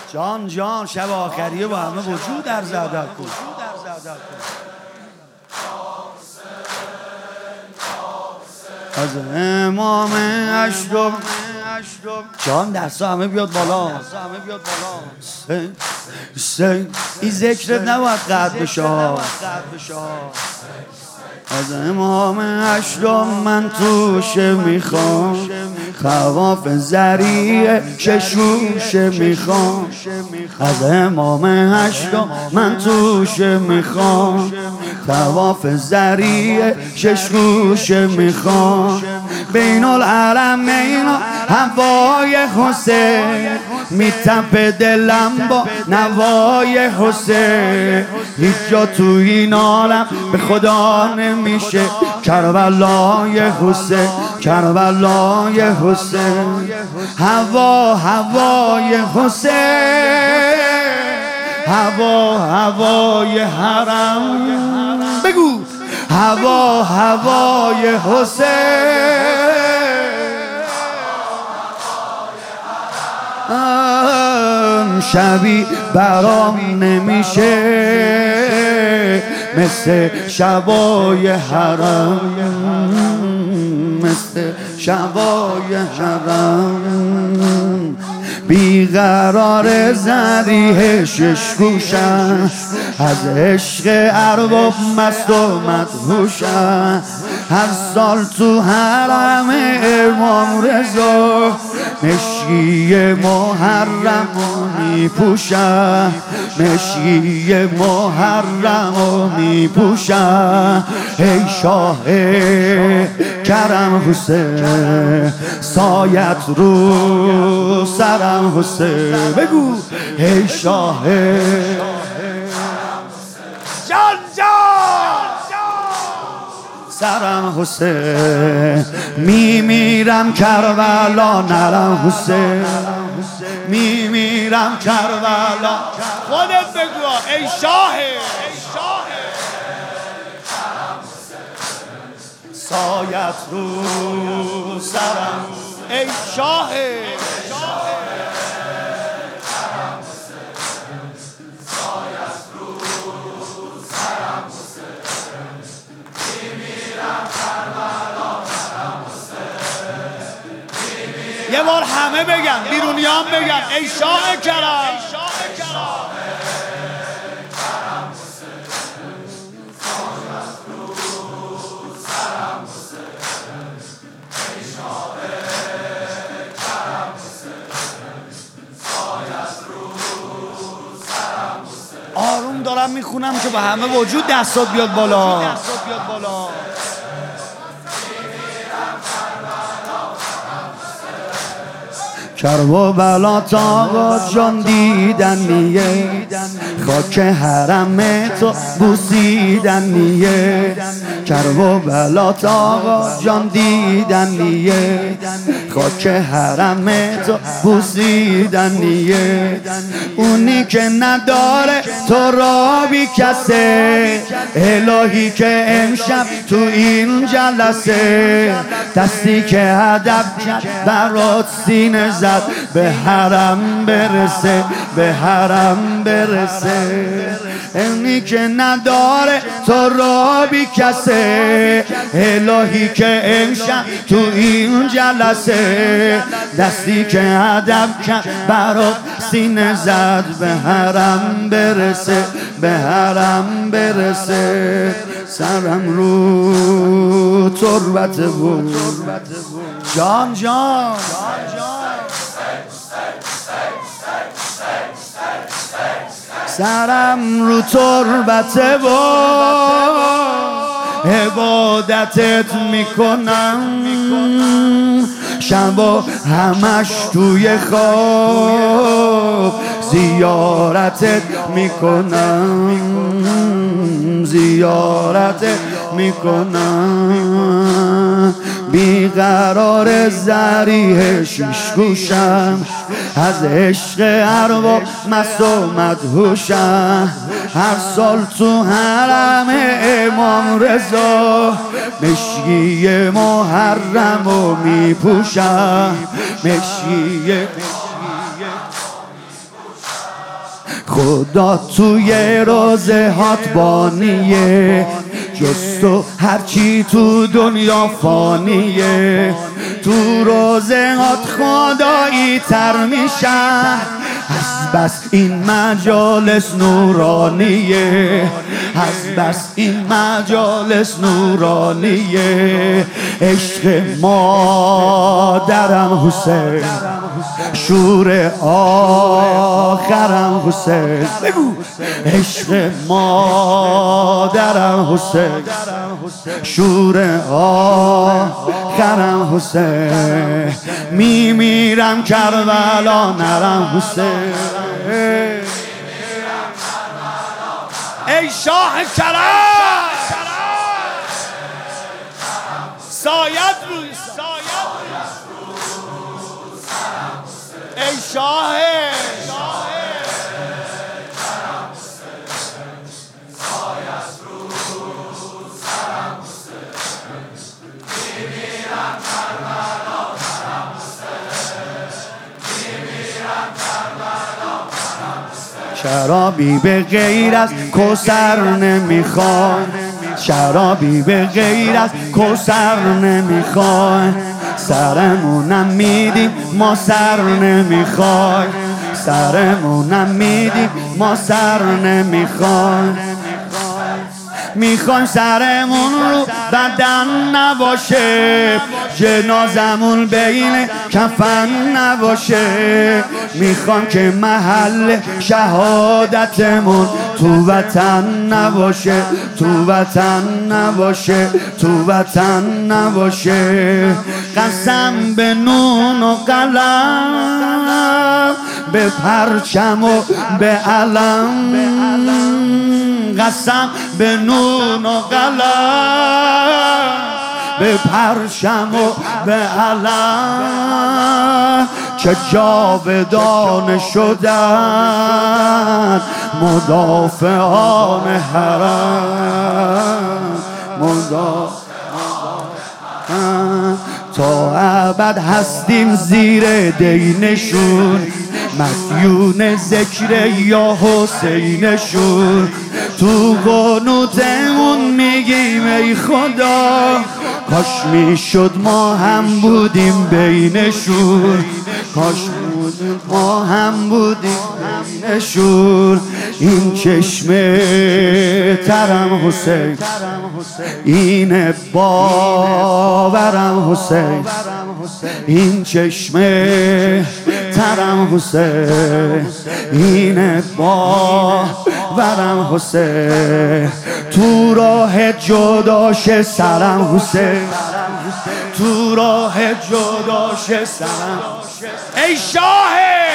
جان جان شب آخریه با همه وجود در زدر کن. از امام اشرم جان دستا همه بیاد بالا. این ذکرت نباید قطع بشه. از امام اشرم من توشه میخوام، خواف زریع ششوشه میخوام. از امام اشرم من توشه میخوام، خواف زریع ششوشه میخوام. بین الحرمین هوای حسین میتپه دلم با نوای حسین. هیچ جا تو این عالم به خدا نمیشه کربلای حسین، کربلای حسین. هوای حسین، هوای حرم. بگو هوای حسین. شبی برام نمیشه مثل شبای حرم، مثل شبای حرم. بیقرار زریح ششگوشم، از عشق ارباب مست و مدهوشم. هر سال تو حرم امام رضا مشکی محرمو میپوشم، مشکی محرمو میپوشم. ای شاه کرم حسین، سایت رو سرم حسین. بگو ای شاه جان جان سرم حسین. میمیرم کربلا نرم حسین، میمیرم کربلا. خودت بگو ای شاه سایت رو سرم. ای شاه یه بار همه بگن، بیرونیان بگن ای شاه کرم. آروم دارم میخونم که به همه وجود دستات بیاد بالا. کربلا تا جان دیدن نیه، خاک حرم تو بوسیدن نیه. کربلا تا جان دیدن نیه، خاک حرم تو بوسیدن نیه. اونی که نداره تو را بی کسه، الهی که امشب تو این جلسه دستی که ادب کرد برات سینه زد به حرم برسه، به حرم برسه. اینی که نداره تو را بی کسه، الهی که امشب تو این جلسه دستی که ادب کرد برات سینه زد به حرم برسه، به حرم برسه. سرم رو تربت بود جان جان. سرم رو تربته و عبادتت میکنم، شبا همش توی خواب زیارتت میکنم، زیارتت میکنم. بیقرار زریح ششگوشم، از عشق ارباب مست و مدهوشم. هر سال تو حرم امام رضا مشکی محرمو میپوشم، مشکی خدا توی روزه هات بانیه، جز تو هرچی تو دنیا فانیه. تو روزه هات خدایی تر میشن، از بس این مجالس نورانیه، از بس این مجالس نورانیه. عشق مادرم حسین، شور آخرم حسین. بگو عشق مادرم حسین، شور آخرم حسین. میمیرم کربلا نرم حسین. ای شاه کرم، سایت روی ای شاه شرابی به غیر از کوثر نمیخوای، شرابی به غیر از کوثر نمیخوای. سرمونم میدیم ما سر نمیخوای، سرمونم میدیم ما سر نمیخوای. میخوایم سرمون رو بدن نباشه، جنازمون بین کفن نباشه. میخوام که محل شهادتمون تو وطن نباشه، تو وطن نباشه، تو وطن نباشه. قسم به نون و قلم، به پرچم و به علم، قسم به نون و قلم، به پرچم و به علم. چه جاودانه شدن مدافعان حرم، تا ابد هستیم زیر دینشون، مدیون ذکر یا حسینشون. تو قنوتمون میگیم ای خدا، کاش میشد ما هم بودیم بینشون، کاش ما هم بودیم بینشون. این چشمه ترم حسین، این باورم حسین، این چشمه ترم حسین، این باورم حسین. تو راه جداش سرم حسین، تو راه جداش سرم. ای شاه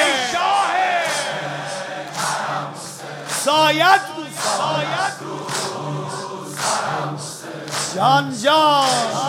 سایت جان جان،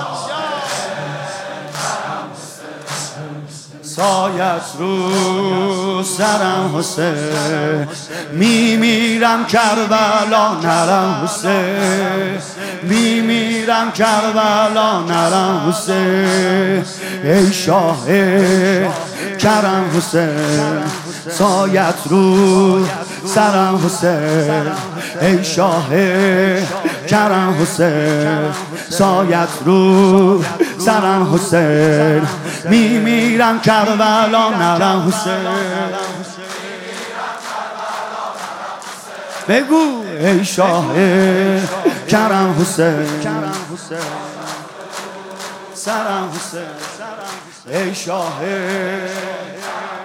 سایت رو سرم حسین. میمیرم کربلا نرم حسین، میمیرم کربلا نرم حسین. ای شاه کرم حسین، سایت رو سرم حسین. ای شاه کرم حسین، سایت رو سرم حسین. میمیرم کربلا نرم حسین. بگو ای شاه کرم حسین، سرم حسین. ای شاه